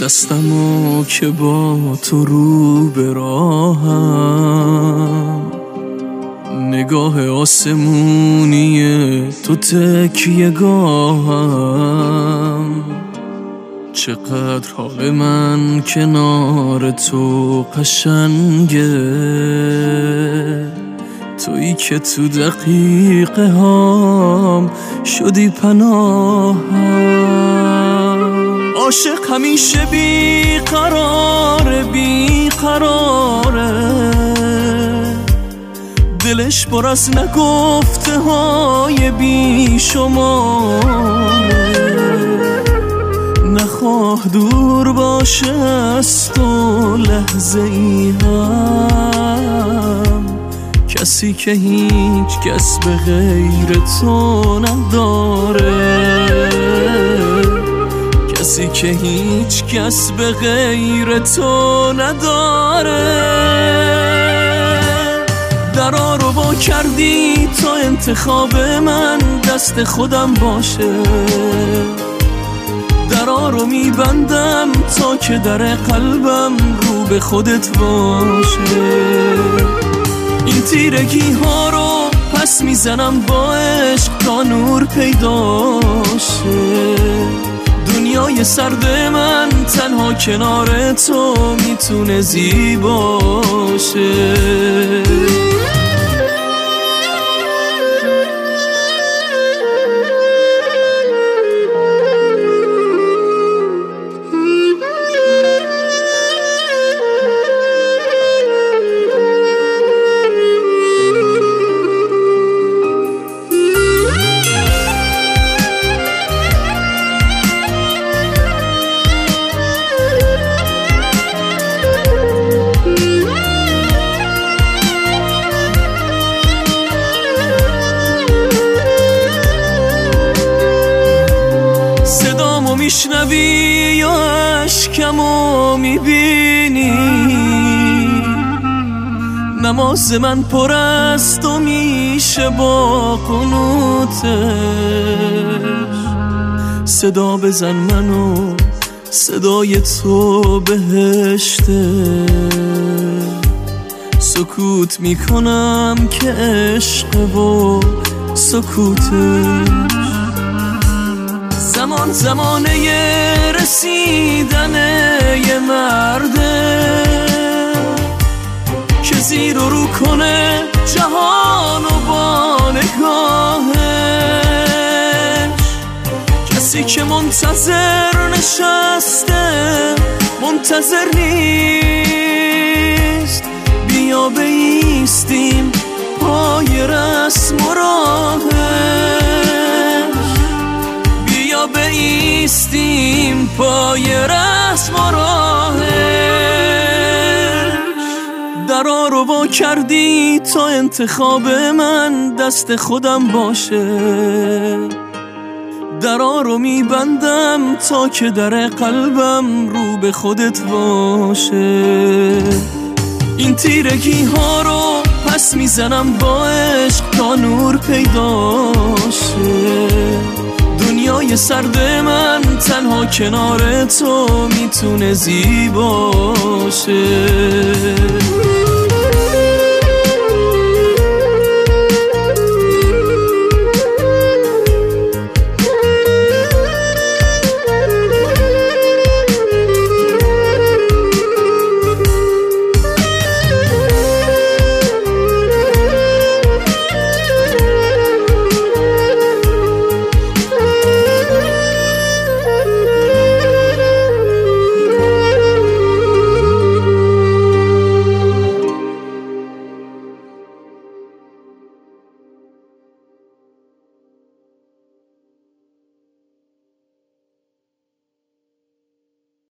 دستمو که با تو رو به راهم، نگاه آسمونی تو تکیه گاهم. چقدر حال من کنار تو قشنگه، تویی که تو دقیقه هام شدی پناهم. عاشق همیشه بیقراره، دلش پر از نگفته های بی شماره. نخواه دور باشه از تو لحظه ای هم، کسی که هیچ کس به غیر تو نداره، کسی که هیچ کس به غیر تو نداره. درا رو با کردی تا انتخاب من دست خودم باشه، درا رو میبندم تا که در قلبم رو به خودت باشه. این تیرگی ها رو پس میزنم با عشق تا نور پیدا شه. دنیای سرد من تنها کنار تو میتونه زیباشه. میشنوی یا اشکمو میبینی، نماز من پر است و میشه با قنوتش. صدا بزن منو صدای تو بهشته، سکوت میکنم که عشق و سکوتش. زمانه رسیدن یه مرده که زیر و رو کنه جهان و با نگاهش. کسی که منتظر نشسته منتظر نیست، بیا بایستیم پای رسم و راهش، بایستیم پای رسم و راهش. درا رو وا کردی تا انتخاب من دست خودم باشه، درا رو میبندم تا که در قلبم رو به خودت باشه. این تیرگی ها رو پس میزنم با عشق تا نور پیدا شه. دنیای سرد من تنها کنار تو میتونه زیباشه.